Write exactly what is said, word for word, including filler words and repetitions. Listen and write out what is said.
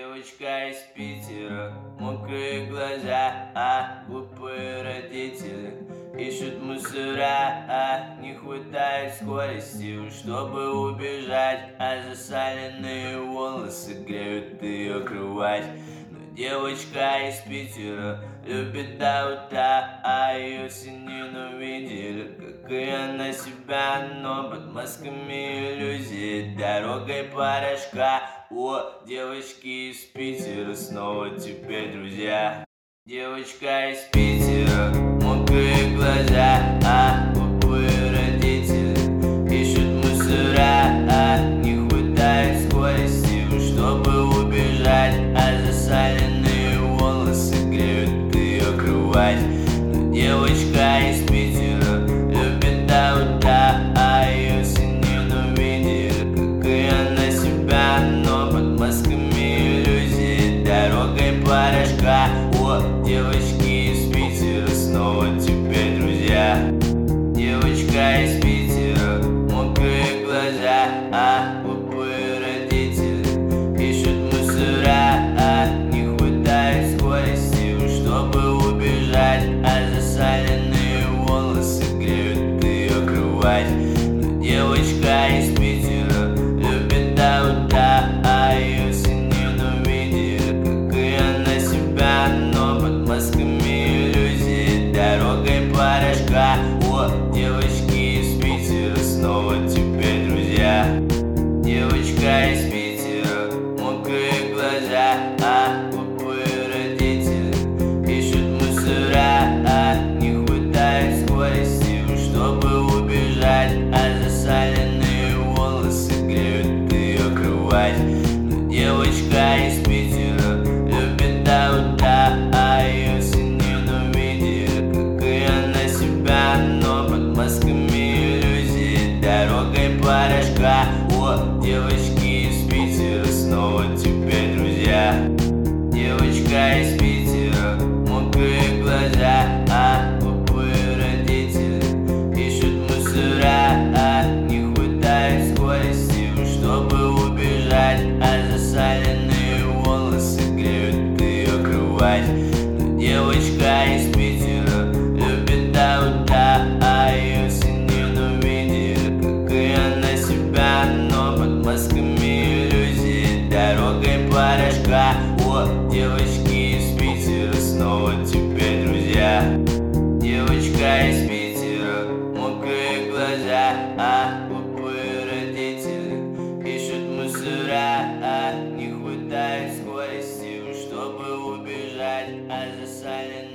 Девочка из Питера, мокрые глаза, а глупые родители ищут мусора, а не хватает скорости, чтобы убежать, а засаленные волосы греют ее кровать. Но девочка из Питера любит до утра, а ее все ненавидели, как и она себя, но под масками иллюзий, дорогой порошка. О, девочки из Питера снова теперь друзья. Девочка из Питера, мокрые глаза, а глупые родители ищут мусора, а не хватает скорости, чтобы убежать, а засаленные волосы греют ее кровать. Но девочка из Питера любит до утра, а ее все ненавидели, как и она себя, но под масками иллюзий, дорогой порошка. О, девочки из Питера снова теперь друзья. Девочка из Питера, мокрые глаза, а глупые родители ищут мусора, а не хватает скорости, чтобы убежать, а засаленные волосы греют ее кровать. Но девочка из Питера любит до утра, а ее все ненавидели, как и она себя, но под масками иллюзий, дорогой порошка. О, девочки из Питера снова теперь друзья. Девочка из Питера, мокрые глаза, а глупые родители ищут мусора, а не хватает скорости, чтобы убежать, а засаленные волосы греют ее кровать. Но девочка из Питера любит до утра, а ее все ненавидели, как и она себя, но под масками иллюзий, дорогой порошка. О, девочки из Питера снова теперь друзья. Девочка из Питера, мокрые глаза, а глупые родители ищут мусора, а не хватает скорости, чтобы убежать, а засаленные волосы греют ее кровать. Но девочка из Питера любит до утра, а ее все ненавидели, как и она себя, но под масками иллюзий, дорогой порошка. О, девочки из Питера снова теперь друзья. Девочка из Питера, мокрые глаза, а глупые родители ищут мусора, а не хватает скорости, чтобы убежать, а засаленные